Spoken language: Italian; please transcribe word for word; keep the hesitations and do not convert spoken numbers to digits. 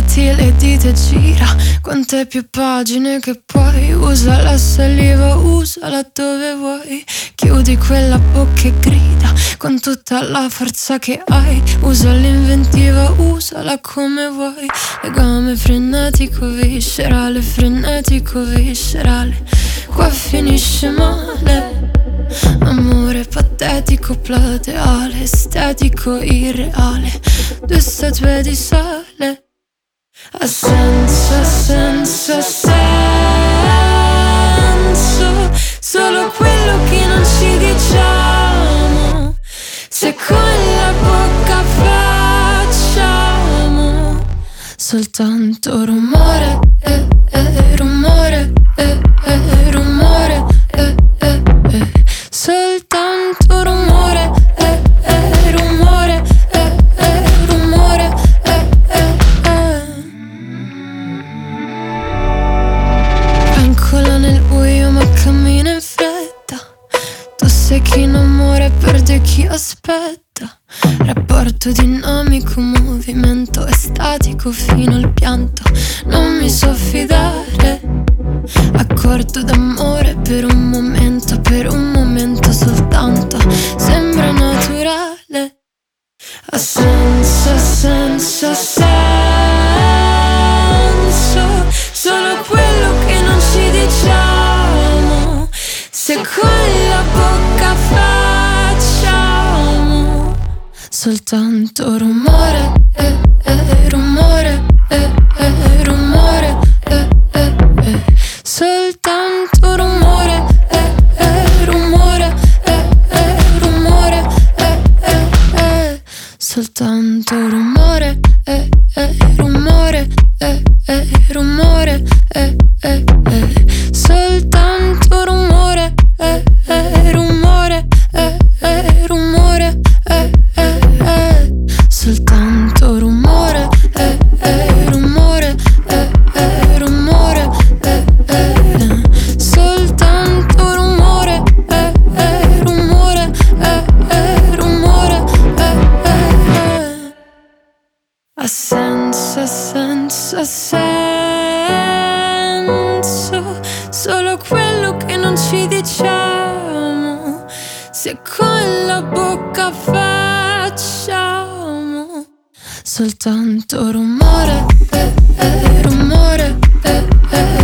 batti le dita e gira quante più pagine che puoi. Usa la saliva, usala dove vuoi. Chiudi quella bocca e grida con tutta la forza che hai. Usa l'inventiva, usala come vuoi. Legame frenetico, viscerale, frenetico, viscerale. Qua finisce male. Amore patetico, plateale, estetico, irreale. Due statue di sale. Ha senso, ha senso, ha senso. Solo quello che non ci diciamo. Se con la bocca facciamo soltanto rumore, eh, eh, rumore, eh, eh, rumore, eh, eh, eh. Soltanto rumore, eh, eh, rumore, eh, eh, rumore, eh, eh, eh. Pencola nel buio ma cammina in fretta. Tu sei chi innamora e perde chi aspetta. Rapporto dinamico, movimento estatico fino al pianto. Non mi so fidare. Accordo d'amore per un momento, per un momento soltanto. Sembra naturale. Ha senso, ha senso, ha senso. Solo quello che non ci diciamo. Se con la bocca facciamo soltanto rumore, eh, eh, rumore, eh, eh, rumore, eh, eh, eh. Soltanto rumore, eh, eh, rumore, eh, eh, rumore, eh, eh, eh. Soltanto rumore, eh, eh, rumore, eh, eh, rumore, eh, eh, eh. Soltanto rumore, eh, eh, rumore, eh, eh, rumore, eh, eh, eh. Soltanto rumore, eh, eh, rumore, eh, eh, rumore, eh, eh. Soltanto rumore, eh, eh, rumore, eh, eh, rumore, eh, eh. Ha senso, ha senso, ha senso. Solo quello che non ci diciamo. Se con la bocca facciamo soltanto rumore, eh, eh, rumore, eh, eh.